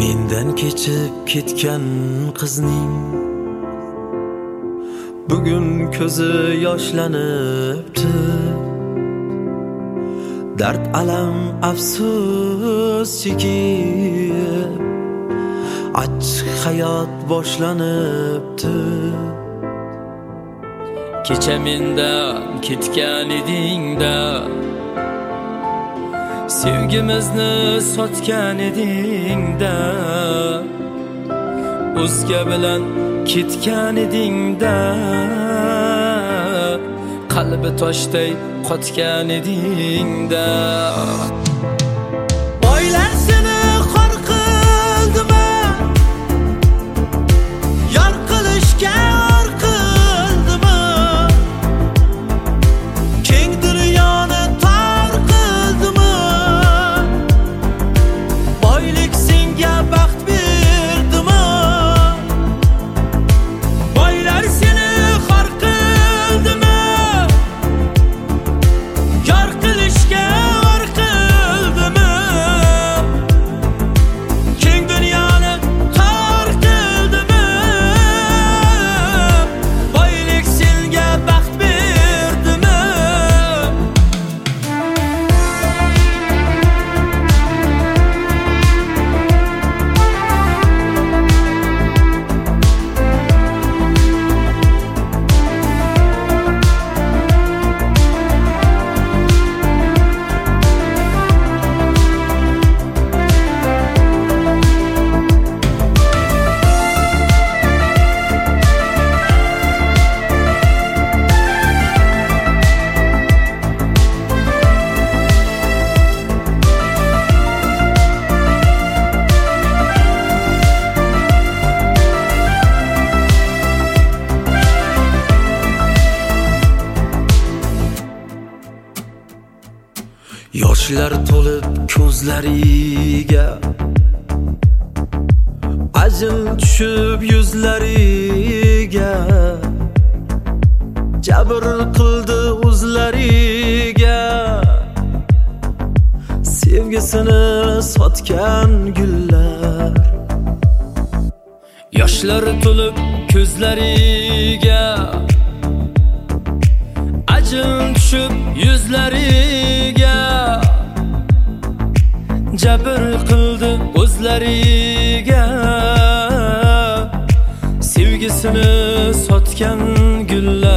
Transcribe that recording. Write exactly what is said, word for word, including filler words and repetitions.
Mendan kechib ketgan qizning bugun ko'zi yoshlanibdi. Dard alam afsus chekib achchiq hayot boshlanibdi. Kecha mendan ketgan eding-da, sevgimizni sotgan eding-da, o'zga bilan ketgan eding-da, qalbi toshday qotgan eding-da. Boylar seni xor qildimi? Yor qilishga or qildimi? Keng dunyoni tor qildimi? Boylik senga baxt berdimi? Boylar seni xor qildimi? Yor qilishga or qildimi? Keng dunyoni tor qildimi? Boylik senga baxt berdimi? Yoshlar to'lib ko'zlariga, ajin tushib yuzlariga, jabr qildi o'zlariga, sevgisini sotgan gullar. Yoshlar to'lib ko'zlariga, ajin tushib yuzlariga, jabr qildi o'zlariga, sevgisini sotgan gullar.